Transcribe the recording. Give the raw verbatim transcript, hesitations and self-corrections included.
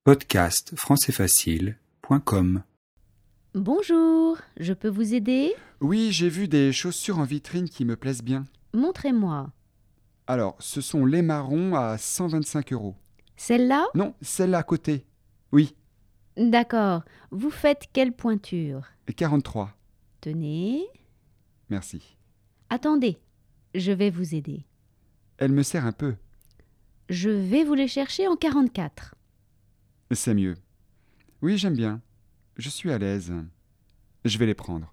podcast français facile point com. Bonjour, je peux vous aider? Oui, j'ai vu des chaussures en vitrine qui me plaisent bien. Montrez-moi. Alors, ce sont les marrons à cent vingt-cinq euros. Celle-là? Non, celle à côté. Oui, D'accord. Vous faites quelle pointure? quarante-trois. Tenez. Merci. Attendez, je vais vous aider. Elle me sert un peu. Je vais vous les chercher en quarante-quatre. C'est mieux. Oui, j'aime bien. Je suis à l'aise. Je vais les prendre.